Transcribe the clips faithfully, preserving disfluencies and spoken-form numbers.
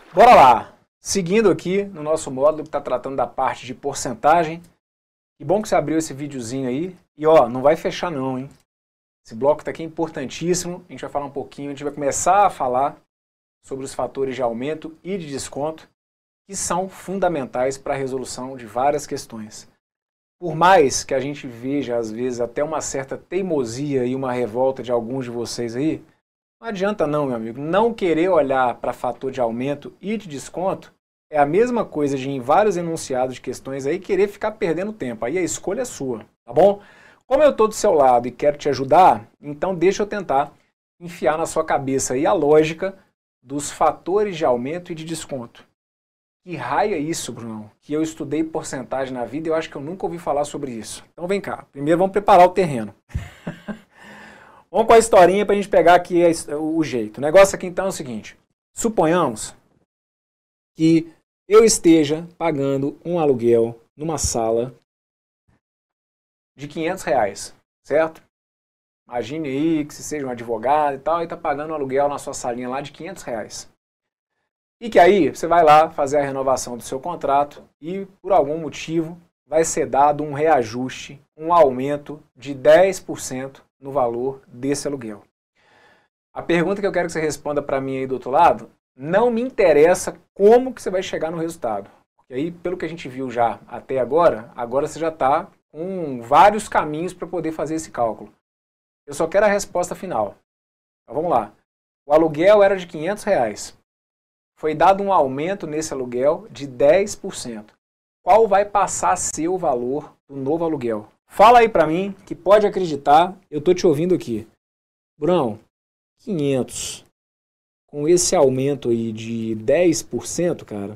Bora lá! Seguindo aqui no nosso módulo que está tratando da parte de porcentagem. Que bom que você abriu esse videozinho aí. E ó, não vai fechar não, hein? Esse bloco tá aqui é importantíssimo. A gente vai falar um pouquinho, a gente vai começar a falar sobre os fatores de aumento e de desconto que são fundamentais para a resolução de várias questões. Por mais que a gente veja, às vezes, até uma certa teimosia e uma revolta de alguns de vocês aí, não adianta não, meu amigo. Não querer olhar para fator de aumento e de desconto é a mesma coisa de em vários enunciados de questões aí querer ficar perdendo tempo. Aí a escolha é sua, tá bom? Como eu estou do seu lado e quero te ajudar, então deixa eu tentar enfiar na sua cabeça aí a lógica dos fatores de aumento e de desconto. Que raio é isso, Bruno? Que eu estudei porcentagem na vida e eu acho que eu nunca ouvi falar sobre isso. Então vem cá, primeiro vamos preparar o terreno. Vamos com a historinha para a gente pegar aqui o jeito. O negócio aqui então é o seguinte. Suponhamos que eu esteja pagando um aluguel numa sala de quinhentos reais, certo? Imagine aí que você seja um advogado e tal e está pagando um aluguel na sua salinha lá de quinhentos reais. E que aí você vai lá fazer a renovação do seu contrato e por algum motivo vai ser dado um reajuste, um aumento de dez por cento no valor desse aluguel. A pergunta que eu quero que você responda para mim aí do outro lado, não me interessa como que você vai chegar no resultado. Porque aí, pelo que a gente viu já até agora, agora você já está com vários caminhos para poder fazer esse cálculo. Eu só quero a resposta final. Então vamos lá. O aluguel era de quinhentos reais. Foi dado um aumento nesse aluguel de dez por cento. Qual vai passar a ser o valor do novo aluguel? Fala aí para mim, que pode acreditar, eu tô te ouvindo aqui. Brão, quinhentos. Com esse aumento aí de dez por cento, cara,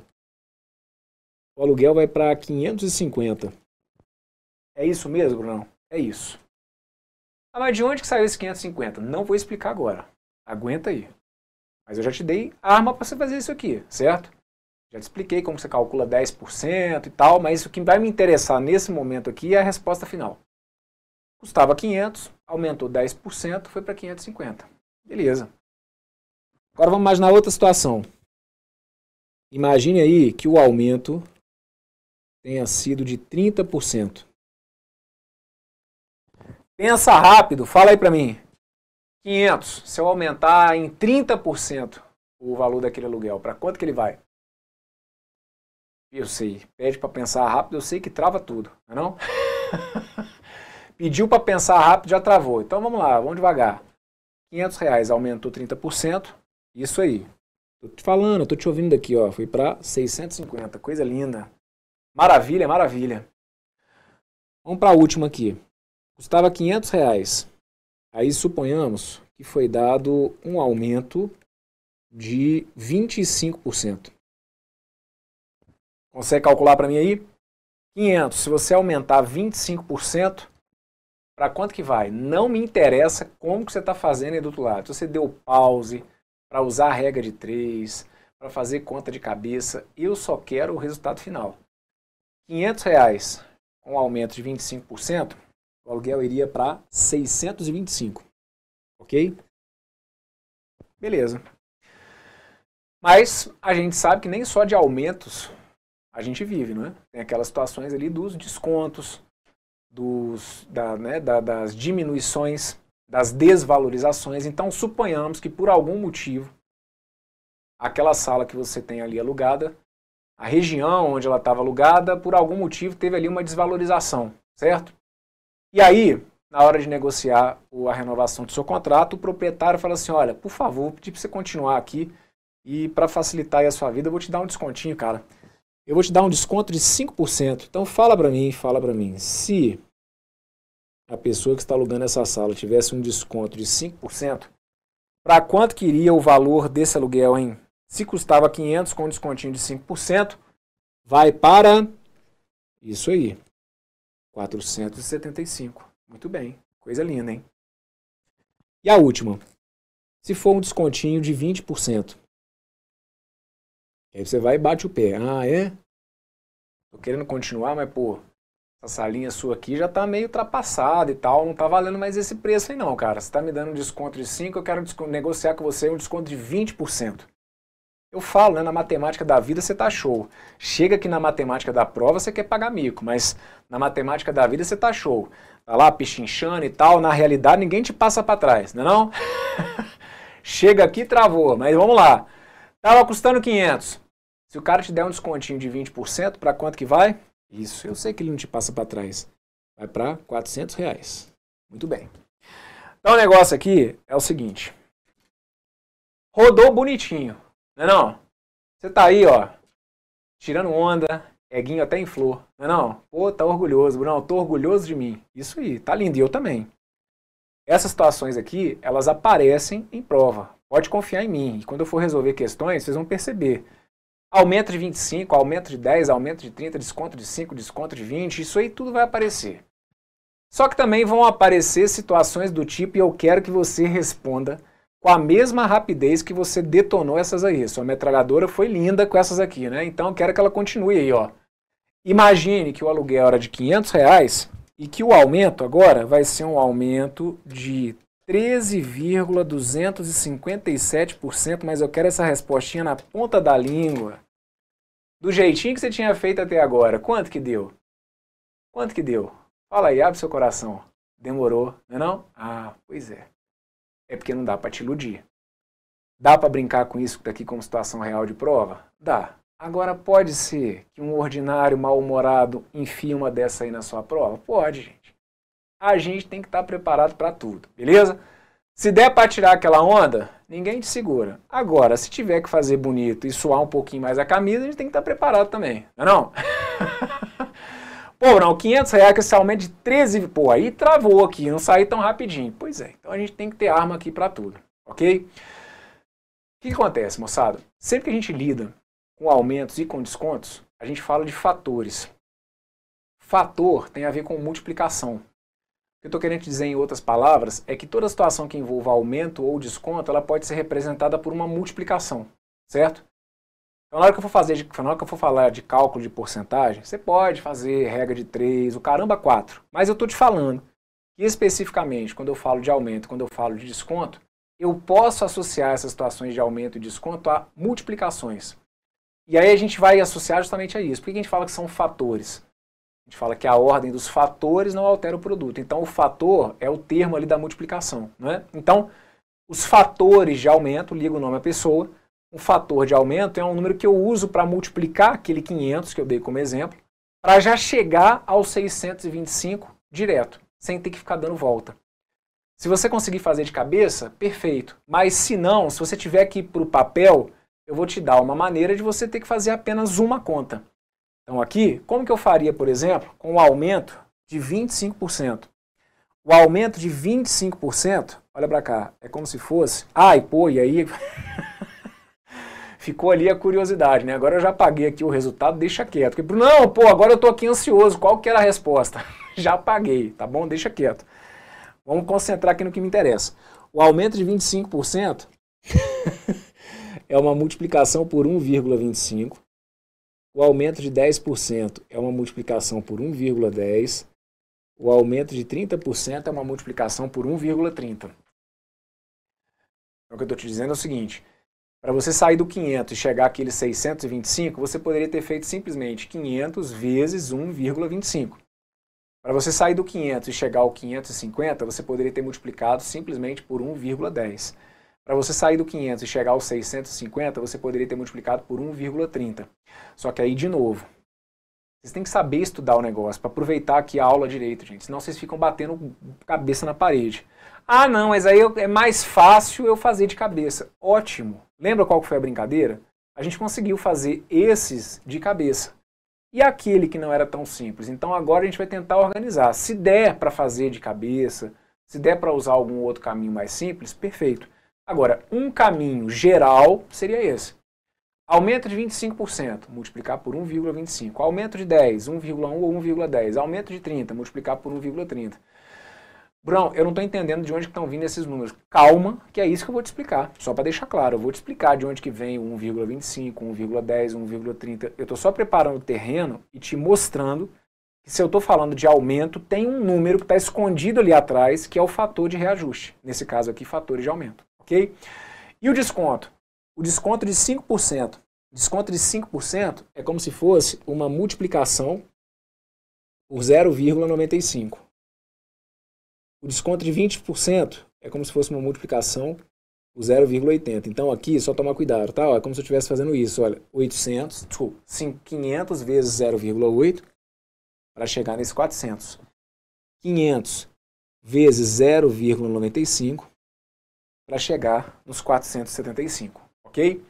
o aluguel vai para quinhentos e cinquenta. É isso mesmo, Brunão? É isso. Ah, mas de onde que saiu esse quinhentos e cinquenta? Não vou explicar agora. Aguenta aí. Mas eu já te dei arma para você fazer isso aqui, certo? Já te expliquei como você calcula dez por cento e tal, mas o que vai me interessar nesse momento aqui é a resposta final. Custava quinhentos, aumentou dez por cento, foi para quinhentos e cinquenta. Beleza. Agora vamos imaginar outra situação. Imagine aí que o aumento tenha sido de trinta por cento. Pensa rápido, fala aí para mim. quinhentos, se eu aumentar em trinta por cento o valor daquele aluguel, para quanto que ele vai? Eu sei, pede para pensar rápido, eu sei que trava tudo, não é não? Pediu para pensar rápido, já travou. Então vamos lá, vamos devagar. quinhentos reais aumentou trinta por cento, isso aí. Tô te falando, tô te ouvindo aqui, ó, foi para seiscentos e cinquenta, coisa linda. Maravilha, maravilha. Vamos para a última aqui. Custava quinhentos reais. Aí suponhamos que foi dado um aumento de vinte e cinco por cento. Consegue calcular para mim aí? quinhentos, se você aumentar vinte e cinco por cento, para quanto que vai? Não me interessa como que você está fazendo aí do outro lado. Se você deu pause para usar a regra de três, para fazer conta de cabeça, eu só quero o resultado final. quinhentos reais com um aumento de vinte e cinco por cento, o aluguel iria para seiscentos e vinte e cinco. Ok? Beleza. Mas a gente sabe que nem só de aumentos a gente vive, não é? Tem aquelas situações ali dos descontos, dos, da, né, da, das diminuições, das desvalorizações. Então suponhamos que por algum motivo aquela sala que você tem ali alugada, a região onde ela estava alugada, por algum motivo teve ali uma desvalorização, certo? E aí, na hora de negociar a renovação do seu contrato, o proprietário fala assim, olha, por favor, vou pedir para você continuar aqui e para facilitar aí a sua vida, eu vou te dar um descontinho, cara. Eu vou te dar um desconto de cinco por cento. Então fala para mim, fala para mim, se a pessoa que está alugando essa sala tivesse um desconto de cinco por cento, para quanto que iria o valor desse aluguel, hein? Se custava quinhentos com um descontinho de cinco por cento, vai para isso aí, quatrocentos e setenta e cinco. Muito bem, coisa linda, hein? E a última, se for um descontinho de vinte por cento. Aí você vai e bate o pé. Ah, é? Tô querendo continuar, mas pô, essa salinha sua aqui já tá meio ultrapassada e tal, não tá valendo mais esse preço aí não, cara. Você tá me dando um desconto de cinco, eu quero negociar com você um desconto de vinte por cento. Eu falo, né, na matemática da vida você tá show. Chega aqui na matemática da prova você quer pagar mico, mas na matemática da vida você tá show. Tá lá pichinchando e tal, na realidade ninguém te passa para trás, não é não? Chega aqui, travou, mas vamos lá. Tava custando quinhentos. Se o cara te der um descontinho de vinte por cento, para quanto que vai? Isso, eu sei que ele não te passa para trás. Vai para quatrocentos reais. Muito bem. Então o negócio aqui é o seguinte. Rodou bonitinho, não é não? Você tá aí, ó, tirando onda, eguinho até em flor, não é não? Pô, tá orgulhoso, Bruno, tô orgulhoso de mim. Isso aí, tá lindo, e eu também. Essas situações aqui, elas aparecem em prova. Pode confiar em mim. E quando eu for resolver questões, vocês vão perceber. Aumento de vinte e cinco, aumento de dez, aumento de trinta, desconto de cinco, desconto de vinte, isso aí tudo vai aparecer. Só que também vão aparecer situações do tipo, e eu quero que você responda com a mesma rapidez que você detonou essas aí. Sua metralhadora foi linda com essas aqui, né? Então eu quero que ela continue aí, ó. Imagine que o aluguel era de quinhentos reais e que o aumento agora vai ser um aumento de treze vírgula duzentos e cinquenta e sete por cento, mas eu quero essa respostinha na ponta da língua. Do jeitinho que você tinha feito até agora. Quanto que deu? Quanto que deu? Fala aí, abre seu coração. Demorou, não é não? Ah, pois é. É porque não dá para te iludir. Dá para brincar com isso daqui como situação real de prova? Dá. Agora pode ser que um ordinário mal-humorado enfie uma dessa aí na sua prova? Pode, gente. A gente tem que estar preparado para tudo, beleza? Se der para tirar aquela onda, ninguém te segura. Agora, se tiver que fazer bonito e suar um pouquinho mais a camisa, a gente tem que estar preparado também, não é não? Pô, não, quinhentos reais com esse aumento de treze, pô, aí travou aqui, não saí tão rapidinho. Pois é, então a gente tem que ter arma aqui para tudo, ok? O que, que acontece, moçada? Sempre que a gente lida com aumentos e com descontos, a gente fala de fatores. Fator tem a ver com multiplicação. O que eu estou querendo dizer em outras palavras é que toda situação que envolva aumento ou desconto, ela pode ser representada por uma multiplicação, certo? Então, na hora que eu for fazer, de, na hora que eu for falar de cálculo de porcentagem, você pode fazer regra de três, o caramba quatro. Mas eu estou te falando que especificamente, quando eu falo de aumento, quando eu falo de desconto, eu posso associar essas situações de aumento e desconto a multiplicações. E aí a gente vai associar justamente a isso. Por que a gente fala que são fatores? A gente fala que a ordem dos fatores não altera o produto. Então o fator é o termo ali da multiplicação, não é? Então, os fatores de aumento, liga o nome à pessoa. Um fator de aumento é um número que eu uso para multiplicar aquele quinhentos que eu dei como exemplo, para já chegar aos seiscentos e vinte e cinco direto, sem ter que ficar dando volta. Se você conseguir fazer de cabeça, perfeito. Mas se não, se você tiver que ir para o papel, eu vou te dar uma maneira de você ter que fazer apenas uma conta. Então aqui, como que eu faria, por exemplo, com o aumento de vinte e cinco por cento? O aumento de vinte e cinco por cento, olha para cá, é como se fosse... Ai, pô, e aí... Ficou ali a curiosidade, né? Agora eu já paguei aqui o resultado, deixa quieto. Porque, não, pô, agora eu tô aqui ansioso, qual que era a resposta? Já paguei, tá bom? Deixa quieto. Vamos concentrar aqui no que me interessa. O aumento de vinte e cinco por cento é uma multiplicação por um vírgula vinte e cinco. O aumento de dez por cento é uma multiplicação por um vírgula dez. O aumento de trinta por cento é uma multiplicação por um vírgula trinta. Então, o que eu estou te dizendo é o seguinte, para você sair do quinhentos e chegar àqueles seiscentos e vinte e cinco, você poderia ter feito simplesmente quinhentos vezes um vírgula vinte e cinco. Para você sair do quinhentos e chegar ao quinhentos e cinquenta, você poderia ter multiplicado simplesmente por um vírgula dez. Para você sair do quinhentos e chegar aos seiscentos e cinquenta, você poderia ter multiplicado por um vírgula trinta. Só que aí, de novo, vocês têm que saber estudar o negócio para aproveitar aqui a aula direito, gente. Senão vocês ficam batendo cabeça na parede. Ah, não, mas aí é mais fácil eu fazer de cabeça. Ótimo. Lembra qual foi a brincadeira? A gente conseguiu fazer esses de cabeça. E aquele que não era tão simples? Então agora a gente vai tentar organizar. Se der para fazer de cabeça, se der para usar algum outro caminho mais simples, perfeito. Agora, um caminho geral seria esse. Aumento de vinte e cinco por cento, multiplicar por um vírgula vinte e cinco. Aumento de dez, um vírgula um ou um vírgula dez. Aumento de trinta, multiplicar por um vírgula trinta. Bruno, eu não estou entendendo de onde estão vindo esses números. Calma, que é isso que eu vou te explicar. Só para deixar claro, eu vou te explicar de onde que vem o um vírgula vinte e cinco, um vírgula dez, um vírgula trinta. Eu estou só preparando o terreno e te mostrando que se eu estou falando de aumento, tem um número que está escondido ali atrás, que é o fator de reajuste. Nesse caso aqui, fatores de aumento. Ok? E o desconto? o desconto de cinco por cento. Desconto de cinco por cento é como se fosse uma multiplicação por zero vírgula noventa e cinco. O desconto de vinte por cento é como se fosse uma multiplicação por zero vírgula oitenta. Então aqui, só tomar cuidado, tá? É como se eu estivesse fazendo isso, olha, oitocentos, desculpa, quinhentos vezes zero vírgula oito para chegar nesse quatrocentos. quinhentos vezes zero vírgula noventa e cinco para chegar nos quatrocentos e setenta e cinco, ok?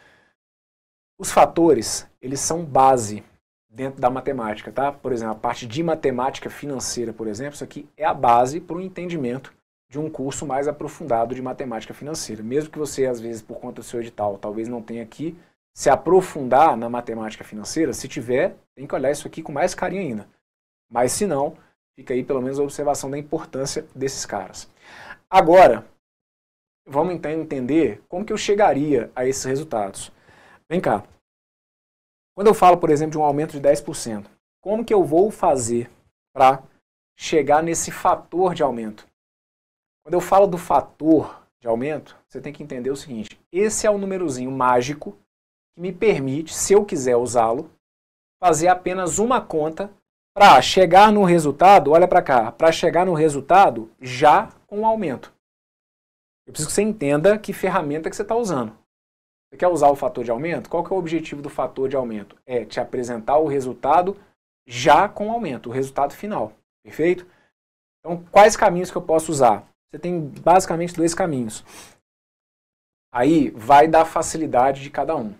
Os fatores, eles são base dentro da matemática, tá? Por exemplo, a parte de matemática financeira, por exemplo, isso aqui é a base para o entendimento de um curso mais aprofundado de matemática financeira. Mesmo que você, às vezes, por conta do seu edital, talvez não tenha aqui se aprofundar na matemática financeira, se tiver, tem que olhar isso aqui com mais carinho ainda. Mas se não, fica aí pelo menos a observação da importância desses caras. Agora, vamos então entender como que eu chegaria a esses resultados. Vem cá. Quando eu falo, por exemplo, de um aumento de dez por cento, como que eu vou fazer para chegar nesse fator de aumento? Quando eu falo do fator de aumento, você tem que entender o seguinte, esse é o númerozinho mágico que me permite, se eu quiser usá-lo, fazer apenas uma conta para chegar no resultado, olha para cá, para chegar no resultado já com o aumento. Eu preciso que você entenda que ferramenta que você está usando. Você quer usar o fator de aumento? Qual que é o objetivo do fator de aumento? É te apresentar o resultado já com o aumento, o resultado final. Perfeito? Então, quais caminhos que eu posso usar? Você tem basicamente dois caminhos. Aí vai dar facilidade de cada um.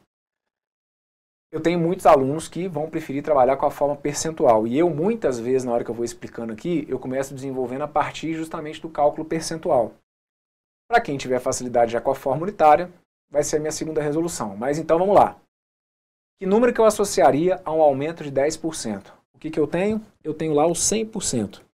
Eu tenho muitos alunos que vão preferir trabalhar com a forma percentual. E eu, muitas vezes, na hora que eu vou explicando aqui, eu começo desenvolvendo a partir justamente do cálculo percentual. Para quem tiver facilidade já com a forma unitária, vai ser a minha segunda resolução. Mas então vamos lá. Que número que eu associaria a um aumento de dez por cento? O que, que eu tenho? Eu tenho lá o cem por cento.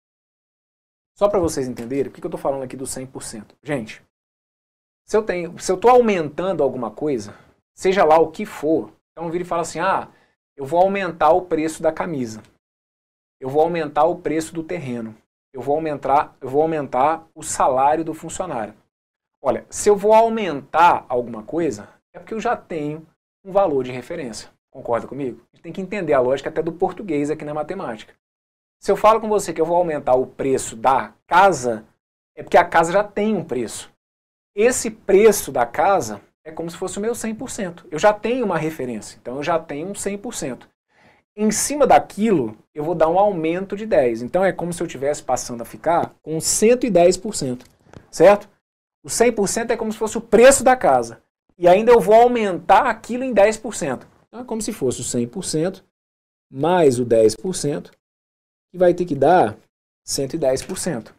Só para vocês entenderem, por que, que eu estou falando aqui do cem por cento? Gente, se eu tenho, se eu estou aumentando alguma coisa, seja lá o que for, então vira e fala assim, ah, eu vou aumentar o preço da camisa. Eu vou aumentar o preço do terreno. Eu vou aumentar, eu vou aumentar o salário do funcionário. Olha, se eu vou aumentar alguma coisa, é porque eu já tenho um valor de referência. Concorda comigo? A gente tem que entender a lógica até do português aqui na matemática. Se eu falo com você que eu vou aumentar o preço da casa, é porque a casa já tem um preço. Esse preço da casa é como se fosse o meu cem por cento. Eu já tenho uma referência, então eu já tenho um cem por cento. Em cima daquilo, eu vou dar um aumento de dez por cento. Então é como se eu estivesse passando a ficar com cento e dez por cento, certo? O cem por cento é como se fosse o preço da casa. E ainda eu vou aumentar aquilo em dez por cento. Então é como se fosse o cem por cento mais o dez por cento, que vai ter que dar cento e dez por cento.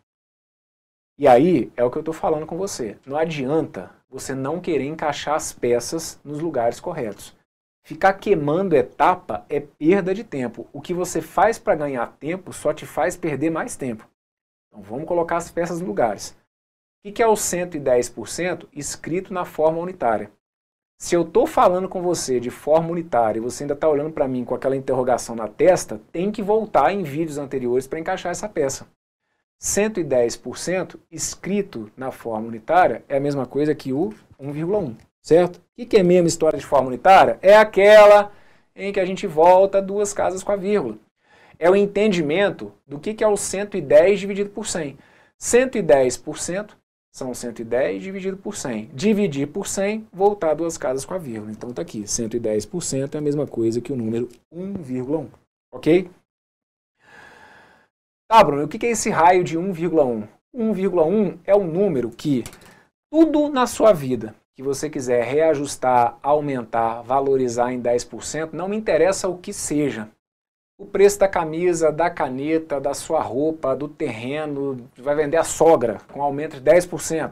E aí é o que eu estou falando com você. Não adianta você não querer encaixar as peças nos lugares corretos. Ficar queimando etapa é perda de tempo. O que você faz para ganhar tempo só te faz perder mais tempo. Então vamos colocar as peças nos lugares. O que é o cento e dez por cento escrito na forma unitária? Se eu estou falando com você de forma unitária e você ainda está olhando para mim com aquela interrogação na testa, tem que voltar em vídeos anteriores para encaixar essa peça. cento e dez por cento escrito na forma unitária é a mesma coisa que o um vírgula um, certo? O que é mesmo história de forma unitária? É aquela em que a gente volta duas casas com a vírgula. É o entendimento do que é o cento e dez dividido por cem. cento e dez por cento são cento e dez dividido por cem. Dividir por cem, voltar duas casas com a vírgula. Então está aqui, cento e dez por cento é a mesma coisa que o número um vírgula um. Ok? Tá, Bruno, o que é esse raio de um vírgula um? um vírgula um é um número que tudo na sua vida que você quiser reajustar, aumentar, valorizar em dez por cento, não me interessa o que seja. O preço da camisa, da caneta, da sua roupa, do terreno, vai vender a sogra com aumento de dez por cento.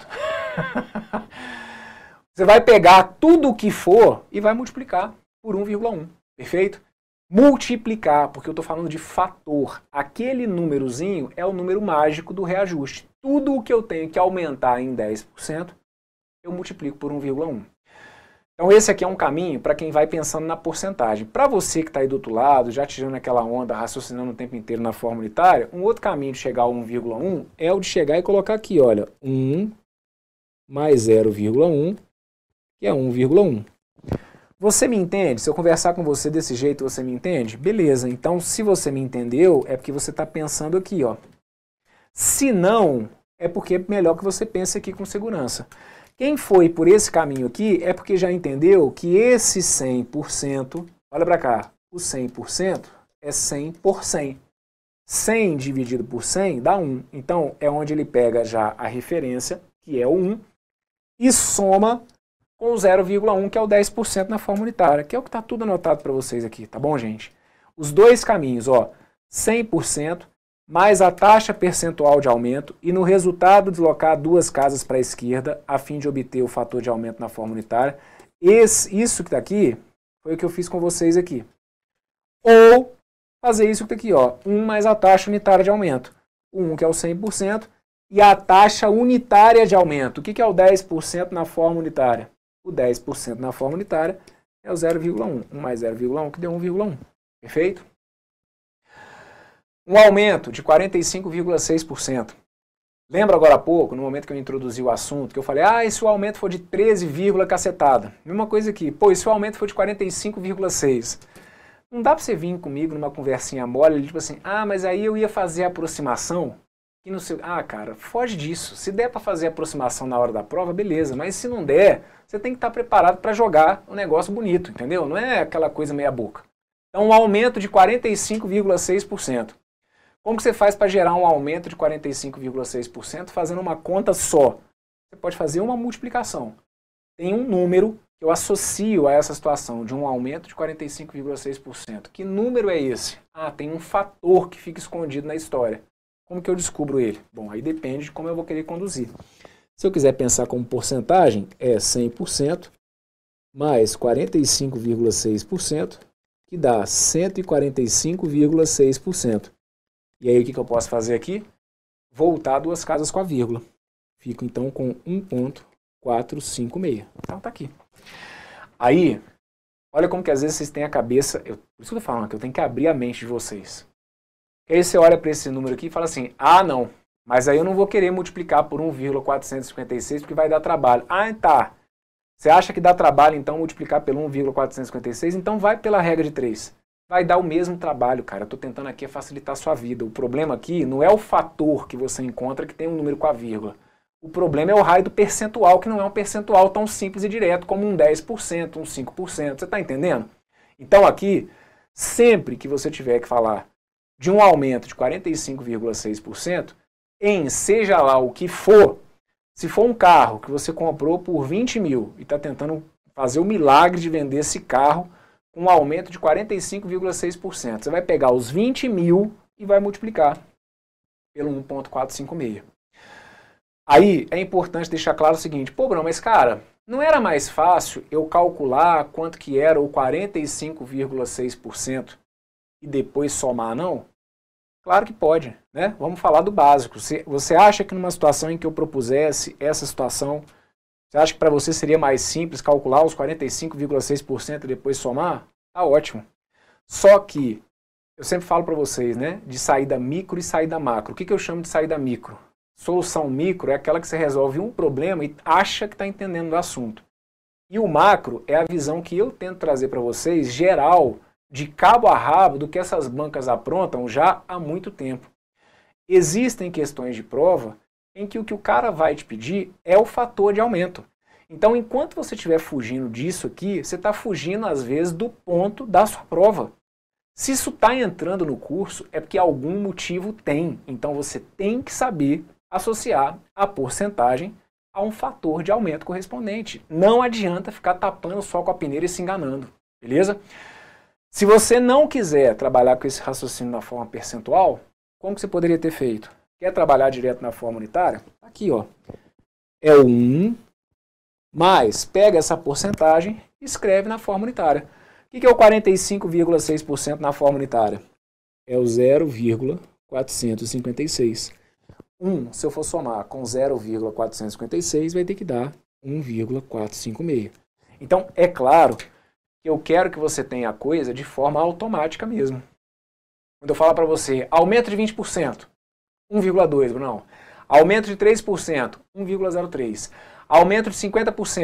Você vai pegar tudo o que for e vai multiplicar por um vírgula um, perfeito? Multiplicar, porque eu estou falando de fator. Aquele númerozinho é o número mágico do reajuste. Tudo o que eu tenho que aumentar em dez por cento, eu multiplico por um vírgula um. Então esse aqui é um caminho para quem vai pensando na porcentagem. Para você que está aí do outro lado, já tirando aquela onda, raciocinando o tempo inteiro na forma unitária, um outro caminho de chegar a um vírgula um é o de chegar e colocar aqui, olha, um mais zero vírgula um que é um vírgula um. Você me entende? Se eu conversar com você desse jeito, você me entende? Beleza, então se você me entendeu, é porque você está pensando aqui, ó. Se não, é porque é melhor que você pense aqui com segurança. Quem foi por esse caminho aqui é porque já entendeu que esse cem por cento, olha para cá, o cem por cento é cem por cem. cem dividido por cem dá um. Então, é onde ele pega já a referência, que é o um, e soma com o zero vírgula um, que é o dez por cento na forma unitária, que é o que está tudo anotado para vocês aqui, tá bom, gente? Os dois caminhos, ó, cem por cento mais a taxa percentual de aumento e no resultado deslocar duas casas para a esquerda a fim de obter o fator de aumento na forma unitária. Esse, isso que está aqui foi o que eu fiz com vocês aqui. Ou fazer isso que está aqui, ó, um mais a taxa unitária de aumento. O um que é o cem por cento e a taxa unitária de aumento. O que, que é o dez por cento na forma unitária? O dez por cento na forma unitária é o zero vírgula um. um mais zero vírgula um que deu um vírgula um. Perfeito? Um aumento de quarenta e cinco vírgula seis por cento. Lembra agora há pouco, no momento que eu introduzi o assunto, que eu falei, ah, e se o aumento for de treze, cacetada? Mesma coisa aqui, pô, e se o aumento for de quarenta e cinco vírgula seis? Não dá para você vir comigo numa conversinha mole, tipo assim, ah, mas aí eu ia fazer a aproximação, e não sei, ah, cara, foge disso. Se der para fazer a aproximação na hora da prova, beleza, mas se não der, você tem que estar preparado para jogar um negócio bonito, entendeu? Não é aquela coisa meia boca. Então, um aumento de quarenta e cinco vírgula seis por cento. Como que você faz para gerar um aumento de quarenta e cinco vírgula seis por cento fazendo uma conta só? Você pode fazer uma multiplicação. Tem um número que eu associo a essa situação de um aumento de quarenta e cinco vírgula seis por cento. Que número é esse? Ah, tem um fator que fica escondido na história. Como que eu descubro ele? Bom, aí depende de como eu vou querer conduzir. Se eu quiser pensar como porcentagem, é cem por cento mais quarenta e cinco vírgula seis por cento, que dá cento e quarenta e cinco vírgula seis por cento. E aí o que, que eu posso fazer aqui? Voltar duas casas com a vírgula. Fico então com um ponto quatrocentos e cinquenta e seis. Então tá aqui. Aí, olha como que às vezes vocês têm a cabeça... Eu, por isso que eu tô falando, que eu tenho que abrir a mente de vocês. E aí você olha para esse número aqui e fala assim, ah não, mas aí eu não vou querer multiplicar por um vírgula quatrocentos e cinquenta e seis porque vai dar trabalho. Ah, tá. Você acha que dá trabalho então multiplicar pelo um vírgula quatrocentos e cinquenta e seis? Então vai pela regra de três. Vai dar o mesmo trabalho, cara. Eu tô tentando aqui facilitar a sua vida. O problema aqui não é o fator que você encontra que tem um número com a vírgula. O problema é o raio do percentual, que não é um percentual tão simples e direto como um dez por cento, um cinco por cento. Você está entendendo? Então aqui, sempre que você tiver que falar de um aumento de quarenta e cinco vírgula seis por cento, em seja lá o que for, se for um carro que você comprou por vinte mil e está tentando fazer o milagre de vender esse carro com um aumento de quarenta e cinco vírgula seis por cento, você vai pegar os vinte mil e vai multiplicar pelo um ponto quatrocentos e cinquenta e seis. Aí é importante deixar claro o seguinte, pô, Bruno, mas cara, não era mais fácil eu calcular quanto que era o quarenta e cinco vírgula seis por cento e depois somar, não? Claro que pode, né? Vamos falar do básico. Você, você acha que numa situação em que eu propusesse essa situação, você acha que para você seria mais simples calcular os quarenta e cinco vírgula seis por cento e depois somar? Tá ótimo. Só que, eu sempre falo para vocês, né, de saída micro e saída macro. O que, que eu chamo de saída micro? Solução micro é aquela que você resolve um problema e acha que está entendendo do assunto. E o macro é a visão que eu tento trazer para vocês, geral, de cabo a rabo, do que essas bancas aprontam já há muito tempo. Existem questões de prova em que o que o cara vai te pedir é o fator de aumento. Então, enquanto você estiver fugindo disso aqui, você está fugindo, às vezes, do ponto da sua prova. Se isso está entrando no curso, é porque algum motivo tem. Então, você tem que saber associar a porcentagem a um fator de aumento correspondente. Não adianta ficar tapando só com a peneira e se enganando, beleza? Se você não quiser trabalhar com esse raciocínio na forma percentual, como que você poderia ter feito? Quer trabalhar direto na forma unitária? Aqui, ó. É o um, mais pega essa porcentagem e escreve na forma unitária. O que é o quarenta e cinco vírgula seis por cento na forma unitária? É o zero vírgula quatrocentos e cinquenta e seis. um, se eu for somar com zero vírgula quatrocentos e cinquenta e seis, vai ter que dar um vírgula quatrocentos e cinquenta e seis. Então, é claro que eu quero que você tenha a coisa de forma automática mesmo. Quando eu falar para você, aumento de vinte por cento, um vírgula dois, não. Aumento de três por cento, um vírgula zero três. Aumento de cinquenta por cento,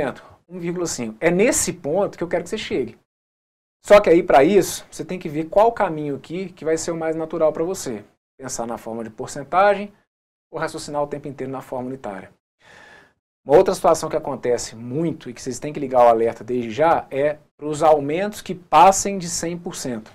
um vírgula cinco. É nesse ponto que eu quero que você chegue. Só que aí, para isso, você tem que ver qual caminho aqui que vai ser o mais natural para você. Pensar na forma de porcentagem ou raciocinar o tempo inteiro na forma unitária. Uma outra situação que acontece muito e que vocês têm que ligar o alerta desde já é para os aumentos que passem de cem por cento.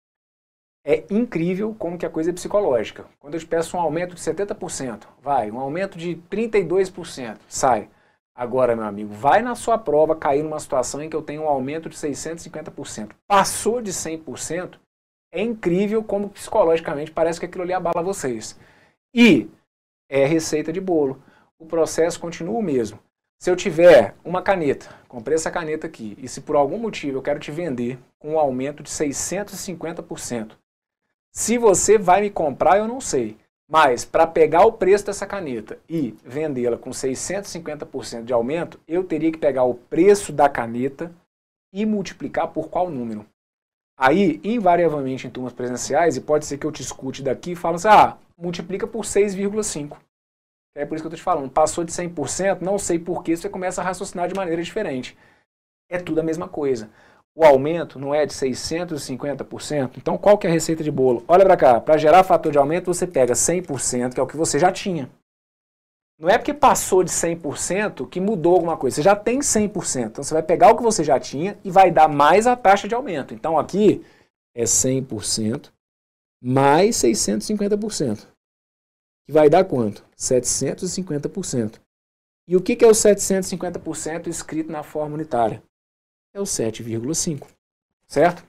É incrível como que a coisa é psicológica. Quando eu te peço um aumento de setenta por cento, vai, um aumento de trinta e dois por cento, sai. Agora, meu amigo, vai na sua prova cair numa situação em que eu tenho um aumento de seiscentos e cinquenta por cento. Passou de cem por cento, é incrível como psicologicamente parece que aquilo ali abala vocês. E é receita de bolo. O processo continua o mesmo. Se eu tiver uma caneta, comprei essa caneta aqui, e se por algum motivo eu quero te vender com um aumento de seiscentos e cinquenta por cento, se você vai me comprar, eu não sei. Mas para pegar o preço dessa caneta e vendê-la com seiscentos e cinquenta por cento de aumento, eu teria que pegar o preço da caneta e multiplicar por qual número? Aí, invariavelmente em turmas presenciais, e pode ser que eu te escute daqui e fale assim, ah, multiplica por seis vírgula cinco. É por isso que eu estou te falando, passou de cem por cento, não sei por que, você começa a raciocinar de maneira diferente. É tudo a mesma coisa. O aumento não é de seiscentos e cinquenta por cento, então qual que é a receita de bolo? Olha para cá, para gerar fator de aumento você pega cem por cento, que é o que você já tinha. Não é porque passou de cem por cento que mudou alguma coisa, você já tem cem por cento, então você vai pegar o que você já tinha e vai dar mais a taxa de aumento. Então aqui é cem por cento mais seiscentos e cinquenta por cento, que vai dar quanto? setecentos e cinquenta por cento. E o que é o setecentos e cinquenta por cento escrito na forma unitária? É o sete vírgula cinco, certo?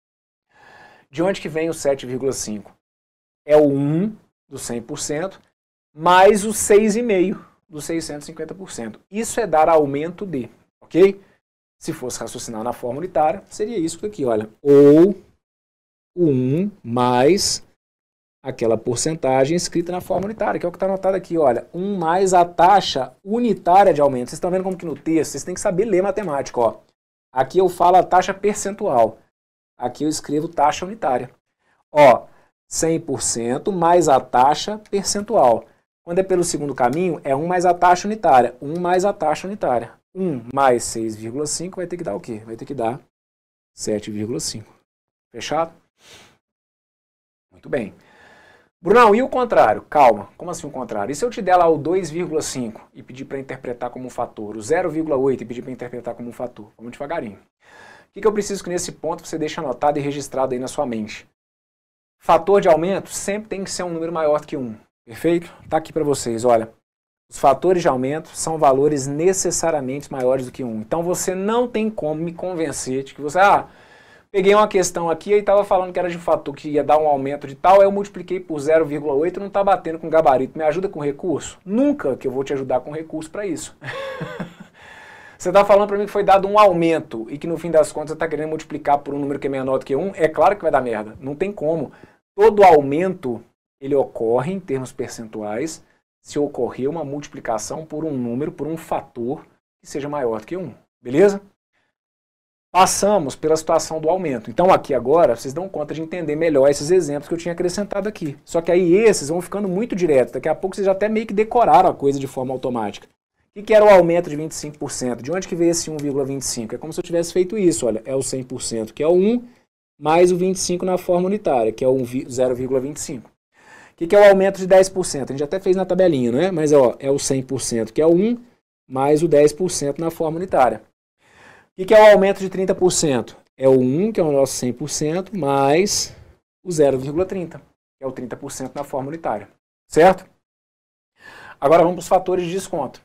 De onde que vem o sete vírgula cinco? É o um do cem por cento mais o seis vírgula cinco por cento dos seiscentos e cinquenta por cento. Isso é dar aumento de, ok? Se fosse raciocinar na forma unitária, seria isso aqui, olha. Ou o um mais aquela porcentagem escrita na forma unitária, que é o que está anotado aqui, olha. um mais a taxa unitária de aumento. Vocês estão vendo como que no texto, vocês têm que saber ler matemática, ó. Aqui eu falo a taxa percentual. Aqui eu escrevo taxa unitária. Ó, cem por cento mais a taxa percentual. Quando é pelo segundo caminho, é um mais a taxa unitária. um mais a taxa unitária. um mais seis vírgula cinco vai ter que dar o quê? Vai ter que dar sete vírgula cinco. Fechado? Muito bem. Brunão, e o contrário? Calma, como assim o contrário? E se eu te der lá o dois vírgula cinco e pedir para interpretar como um fator, o zero vírgula oito e pedir para interpretar como um fator? Vamos devagarinho. O que, que eu preciso que nesse ponto você deixe anotado e registrado aí na sua mente? Fator de aumento sempre tem que ser um número maior do que um. Perfeito? Tá aqui para vocês, olha. Os fatores de aumento são valores necessariamente maiores do que um. Então você não tem como me convencer de que você... Ah, peguei uma questão aqui e estava falando que era de fator que ia dar um aumento de tal, aí eu multipliquei por zero vírgula oito e não está batendo com gabarito. Me ajuda com recurso? Nunca que eu vou te ajudar com recurso para isso. Você está falando para mim que foi dado um aumento e que no fim das contas você está querendo multiplicar por um número que é menor do que um? É claro que vai dar merda. Não tem como. Todo aumento ele ocorre em termos percentuais se ocorrer uma multiplicação por um número, por um fator que seja maior do que um. Beleza? Passamos pela situação do aumento. Então aqui agora vocês dão conta de entender melhor esses exemplos que eu tinha acrescentado aqui. Só que aí esses vão ficando muito diretos. Daqui a pouco vocês já até meio que decoraram a coisa de forma automática. O que, que era o aumento de vinte e cinco por cento? De onde que veio esse um vírgula vinte e cinco? É como se eu tivesse feito isso. Olha, é o cem por cento, que é o um, mais o vinte e cinco na forma unitária, que é o zero vírgula vinte e cinco. O que, que é o aumento de dez por cento? A gente até fez na tabelinha, não é? Mas ó, é o cem por cento, que é o um, mais o dez por cento na forma unitária. O que, que é o aumento de trinta por cento? É o um, que é o nosso cem por cento, mais o zero vírgula trinta, que é o trinta por cento na forma unitária. Certo? Agora vamos para os fatores de desconto.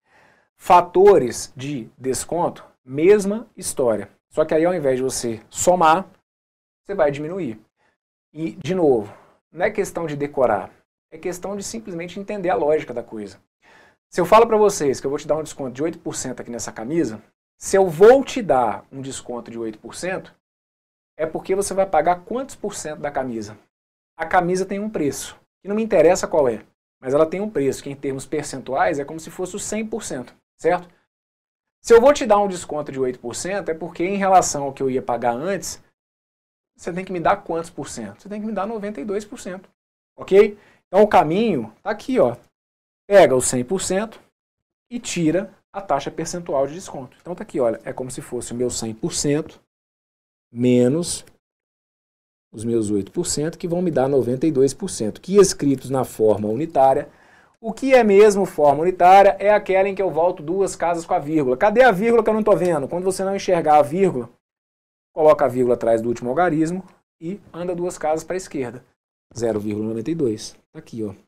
Fatores de desconto, mesma história. Só que aí ao invés de você somar, você vai diminuir. E, de novo, não é questão de decorar, é questão de simplesmente entender a lógica da coisa. Se eu falo para vocês que eu vou te dar um desconto de oito por cento aqui nessa camisa, se eu vou te dar um desconto de oito por cento, é porque você vai pagar quantos por cento da camisa? A camisa tem um preço, que não me interessa qual é, mas ela tem um preço, que em termos percentuais é como se fosse o cem por cento, certo? Se eu vou te dar um desconto de oito por cento, é porque em relação ao que eu ia pagar antes, você tem que me dar quantos por cento? Você tem que me dar noventa e dois por cento, ok? Então o caminho está aqui, ó. Pega o cem por cento e tira a taxa percentual de desconto. Então tá aqui, olha, é como se fosse o meu cem por cento menos os meus oito por cento, que vão me dar noventa e dois por cento, que escritos na forma unitária. O que é mesmo forma unitária é aquela em que eu volto duas casas com a vírgula. Cadê a vírgula que eu não estou vendo? Quando você não enxergar a vírgula, coloca a vírgula atrás do último algarismo e anda duas casas para a esquerda. zero vírgula noventa e dois. Está aqui, ó.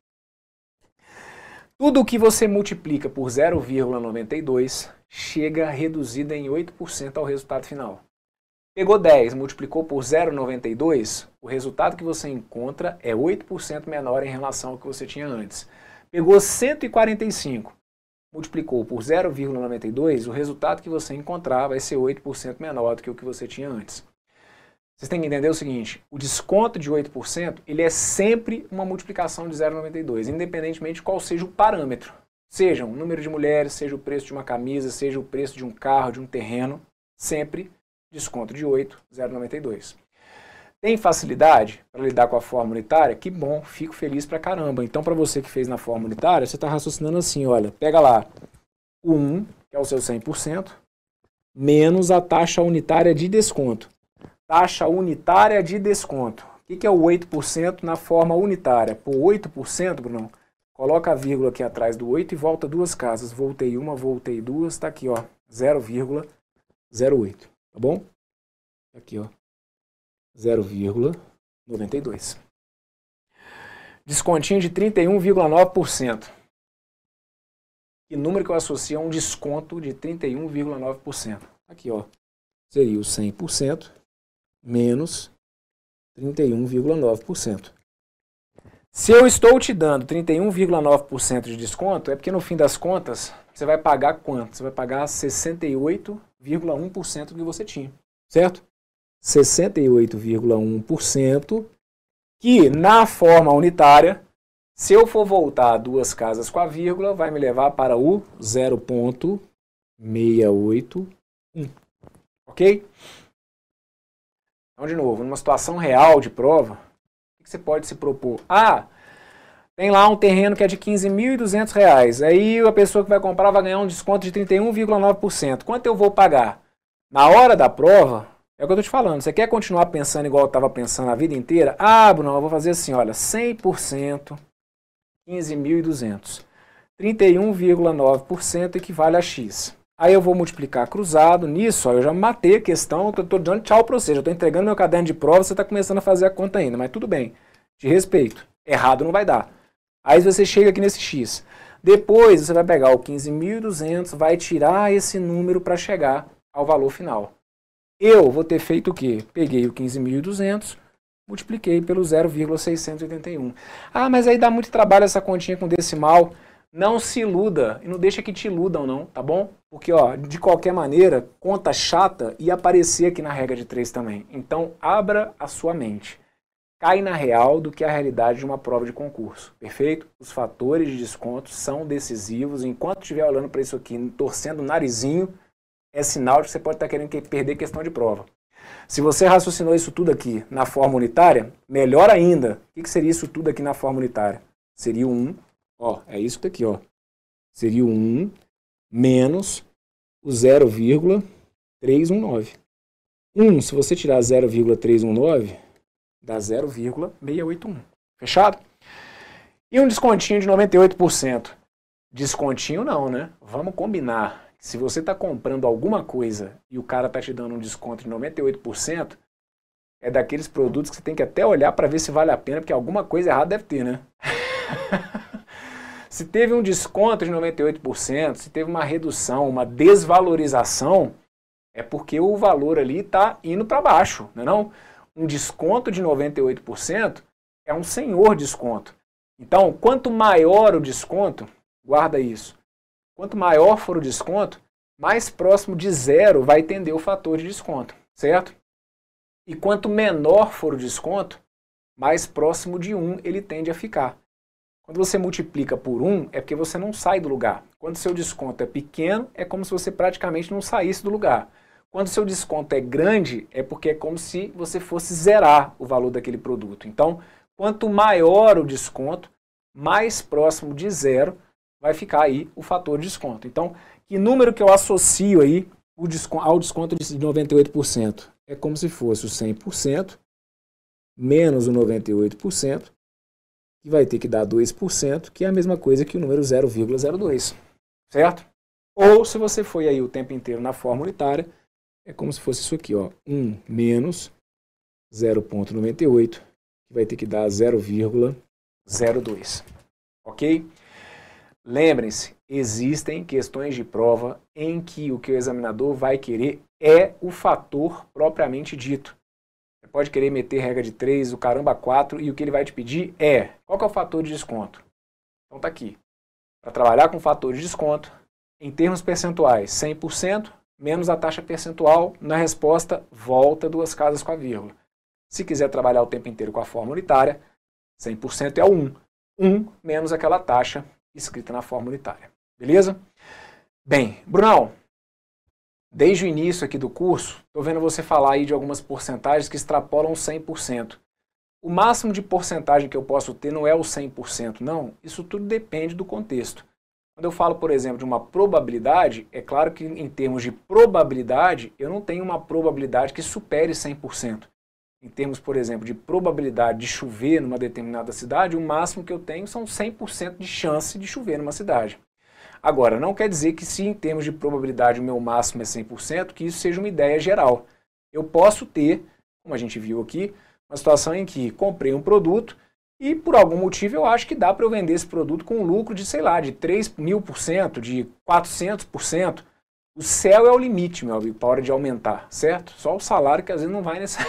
Tudo que você multiplica por zero vírgula noventa e dois chega reduzida em oito por cento ao resultado final. Pegou dez, multiplicou por zero vírgula noventa e dois, o resultado que você encontra é oito por cento menor em relação ao que você tinha antes. Pegou cento e quarenta e cinco, multiplicou por zero vírgula noventa e dois, o resultado que você encontrar vai ser oito por cento menor do que o que você tinha antes. Vocês têm que entender o seguinte, o desconto de oito por cento, ele é sempre uma multiplicação de zero vírgula noventa e dois, independentemente de qual seja o parâmetro. Seja o número de mulheres, seja o preço de uma camisa, seja o preço de um carro, de um terreno, sempre desconto de oito, zero vírgula noventa e dois. Tem facilidade para lidar com a forma unitária? Que bom, fico feliz pra caramba. Então, para você que fez na forma unitária, você está raciocinando assim, olha, pega lá o um, que é o seu cem por cento, menos a taxa unitária de desconto. Taxa unitária de desconto. O que é o oito por cento na forma unitária? Por oito por cento, Bruno, coloca a vírgula aqui atrás do oito e volta duas casas. Voltei uma, voltei duas, está aqui, ó, zero vírgula zero oito, tá bom? Aqui, ó, zero vírgula noventa e dois. Descontinho de trinta e um vírgula nove por cento. Que número que eu associo a um desconto de trinta e um vírgula nove por cento? Aqui, ó, seria o cem por cento menos trinta e um vírgula nove por cento. Se eu estou te dando trinta e um vírgula nove por cento de desconto, é porque no fim das contas, você vai pagar quanto? Você vai pagar sessenta e oito vírgula um por cento do que você tinha, certo? sessenta e oito vírgula um por cento, que na forma unitária, se eu for voltar duas casas com a vírgula, vai me levar para o zero vírgula seiscentos e oitenta e um. Ok? Então, de novo, numa situação real de prova, o que você pode se propor? Ah, tem lá um terreno que é de quinze mil e duzentos reais. Aí a pessoa que vai comprar vai ganhar um desconto de trinta e um vírgula nove por cento. Quanto eu vou pagar? Na hora da prova, é o que eu estou te falando. Você quer continuar pensando igual eu estava pensando a vida inteira? Ah, Bruno, eu vou fazer assim, olha, cem por cento, quinze mil e duzentos. trinta e um vírgula nove por cento equivale a X. Aí eu vou multiplicar cruzado. Nisso, ó, eu já matei a questão, estou dando tchau para você, já estou entregando meu caderno de prova, você está começando a fazer a conta ainda, mas tudo bem, te respeito. Errado não vai dar. Aí você chega aqui nesse X. Depois você vai pegar o quinze mil e duzentos, vai tirar esse número para chegar ao valor final. Eu vou ter feito o quê? Peguei o quinze mil e duzentos, multipliquei pelo zero vírgula seiscentos e oitenta e um. Ah, mas aí dá muito trabalho essa continha com decimal. Não se iluda, e não deixa que te iludam não, tá bom? Porque, ó, de qualquer maneira, conta chata ia aparecer aqui na regra de três também. Então, abra a sua mente. Cai na real do que a realidade de uma prova de concurso, perfeito? Os fatores de desconto são decisivos. Enquanto estiver olhando para isso aqui, torcendo o narizinho, é sinal de que você pode estar querendo perder questão de prova. Se você raciocinou isso tudo aqui na forma unitária, melhor ainda. O que seria isso tudo aqui na forma unitária? Seria o um. Ó, é isso daqui, ó. Seria o um menos o zero vírgula trezentos e dezenove. um, se você tirar zero vírgula trezentos e dezenove, dá zero vírgula seiscentos e oitenta e um. Fechado? E um descontinho de noventa e oito por cento. Descontinho não, né? Vamos combinar. Se você está comprando alguma coisa e o cara está te dando um desconto de noventa e oito por cento, é daqueles produtos que você tem que até olhar para ver se vale a pena, porque alguma coisa errada deve ter, né? Se teve um desconto de noventa e oito por cento, se teve uma redução, uma desvalorização, é porque o valor ali está indo para baixo, não é não? Um desconto de noventa e oito por cento é um senhor desconto. Então, quanto maior o desconto, guarda isso, quanto maior for o desconto, mais próximo de zero vai tender o fator de desconto, certo? E quanto menor for o desconto, mais próximo de um ele tende a ficar. Quando você multiplica por um, é porque você não sai do lugar. Quando seu desconto é pequeno, é como se você praticamente não saísse do lugar. Quando seu desconto é grande, é porque é como se você fosse zerar o valor daquele produto. Então, quanto maior o desconto, mais próximo de zero vai ficar aí o fator de desconto. Então, Que número que eu associo aí ao desconto de noventa e oito por cento? É como se fosse o cem por cento menos o noventa e oito por cento, que vai ter que dar dois por cento, que é a mesma coisa que o número zero vírgula zero dois, certo? Ou se você foi aí o tempo inteiro na forma unitária, é como se fosse isso aqui, ó, um menos zero vírgula noventa e oito, que vai ter que dar zero vírgula zero dois, ok? Lembrem-se, existem questões de prova em que o que o examinador vai querer é o fator propriamente dito. Você pode querer meter regra de três, o caramba quatro, e o que ele vai te pedir é, qual que é o fator de desconto? Então tá aqui, para trabalhar com fator de desconto, em termos percentuais, cem por cento menos a taxa percentual, na resposta, volta duas casas com a vírgula. Se quiser trabalhar o tempo inteiro com a forma unitária, cem por cento é o um. um menos aquela taxa escrita na forma unitária. Beleza? Bem, Brunão, desde o início aqui do curso, estou vendo você falar aí de algumas porcentagens que extrapolam cem por cento. O máximo de porcentagem que eu posso ter não é o cem por cento, não. Isso tudo depende do contexto. Quando eu falo, por exemplo, de uma probabilidade, é claro que em termos de probabilidade, eu não tenho uma probabilidade que supere cem por cento. Em termos, por exemplo, de probabilidade de chover numa determinada cidade, o máximo que eu tenho são cem por cento de chance de chover numa cidade. Agora, não quer dizer que se em termos de probabilidade o meu máximo é cem por cento, que isso seja uma ideia geral. Eu posso ter, como a gente viu aqui, uma situação em que comprei um produto e por algum motivo eu acho que dá para eu vender esse produto com um lucro de, sei lá, de três mil por cento, de quatrocentos por cento. O céu é o limite, meu amigo, para a hora de aumentar, certo? Só o salário que às vezes não vai nessa...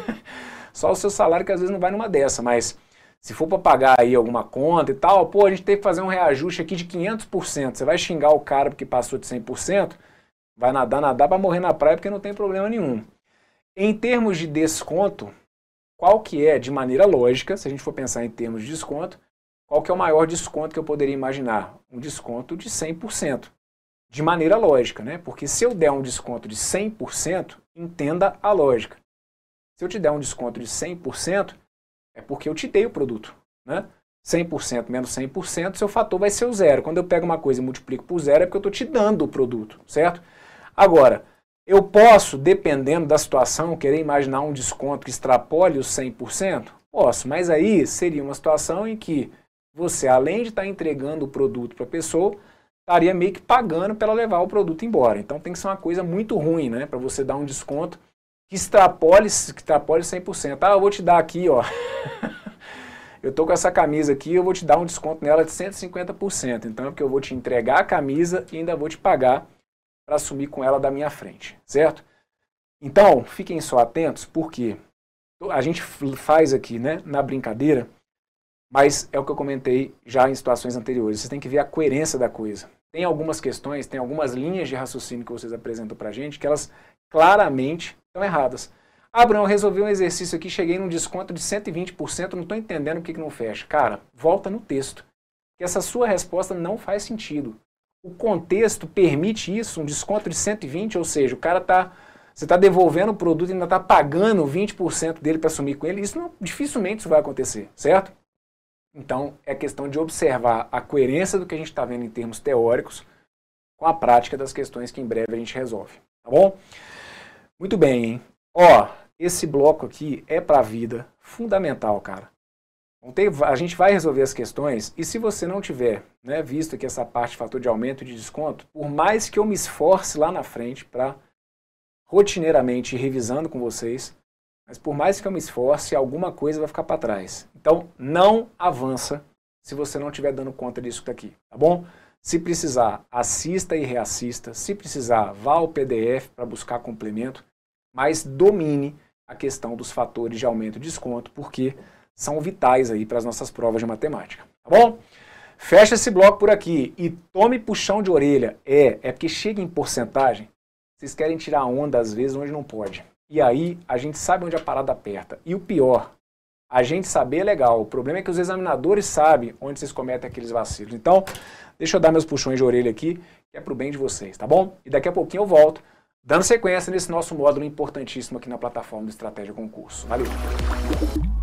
Só o seu salário que às vezes não vai numa dessa, mas se for para pagar aí alguma conta e tal, pô, a gente tem que fazer um reajuste aqui de quinhentos por cento. Você vai xingar o cara porque passou de cem por cento, vai nadar, nadar para morrer na praia porque não tem problema nenhum. Em termos de desconto, qual que é, de maneira lógica, se a gente for pensar em termos de desconto, qual que é o maior desconto que eu poderia imaginar? Um desconto de cem por cento. De maneira lógica, né? Porque se eu der um desconto de cem por cento, entenda a lógica. Se eu te der um desconto de cem por cento, é porque eu te dei o produto, né? cem por cento menos cem por cento, seu fator vai ser o zero. Quando eu pego uma coisa e multiplico por zero, é porque eu estou te dando o produto, certo? Agora, eu posso, dependendo da situação, querer imaginar um desconto que extrapole os cem por cento? Posso, mas aí seria uma situação em que você, além de estar entregando o produto para a pessoa, estaria meio que pagando para ela levar o produto embora. Então tem que ser uma coisa muito ruim, né? Para você dar um desconto que extrapole, que extrapole cem por cento. Ah, eu vou te dar aqui, ó. Eu tô com essa camisa aqui, eu vou te dar um desconto nela de cento e cinquenta por cento. Então é porque eu vou te entregar a camisa e ainda vou te pagar para assumir com ela da minha frente, certo? Então, fiquem só atentos, porque a gente faz aqui, né, na brincadeira, mas é o que eu comentei já em situações anteriores. Vocês têm que ver a coerência da coisa. Tem algumas questões, tem algumas linhas de raciocínio que vocês apresentam pra gente, que elas claramente estão erradas. Ah, Bruno, eu resolvi um exercício aqui, cheguei num desconto de cento e vinte por cento, não estou entendendo o que, que não fecha. Cara, volta no texto, que essa sua resposta não faz sentido. O contexto permite isso, um desconto de cento e vinte, ou seja, o cara tá, você está devolvendo o produto e ainda está pagando vinte por cento dele para assumir com ele. Isso não, dificilmente isso vai acontecer, certo? Então, é questão de observar a coerência do que a gente está vendo em termos teóricos com a prática das questões que em breve a gente resolve, tá bom? Muito bem, hein? Ó, esse bloco aqui é para a vida fundamental, cara. A gente vai resolver as questões e se você não tiver, né, visto aqui essa parte de fator de aumento e de desconto, por mais que eu me esforce lá na frente para rotineiramente ir revisando com vocês, mas por mais que eu me esforce, alguma coisa vai ficar para trás. Então, não avança se você não estiver dando conta disso aqui, tá bom? Se precisar, assista e reassista. Se precisar, vá ao P D F para buscar complemento, mas domine a questão dos fatores de aumento e desconto, porque são vitais aí para as nossas provas de matemática, tá bom? Fecha esse bloco por aqui e tome puxão de orelha. É, é porque chega em porcentagem, vocês querem tirar onda às vezes onde não pode. E aí a gente sabe onde a parada aperta. E o pior, a gente saber é legal. O problema é que os examinadores sabem onde vocês cometem aqueles vacilos. Então, deixa eu dar meus puxões de orelha aqui, que é pro bem de vocês, tá bom? E daqui a pouquinho eu volto, dando sequência nesse nosso módulo importantíssimo aqui na plataforma do Estratégia Concurso. Valeu!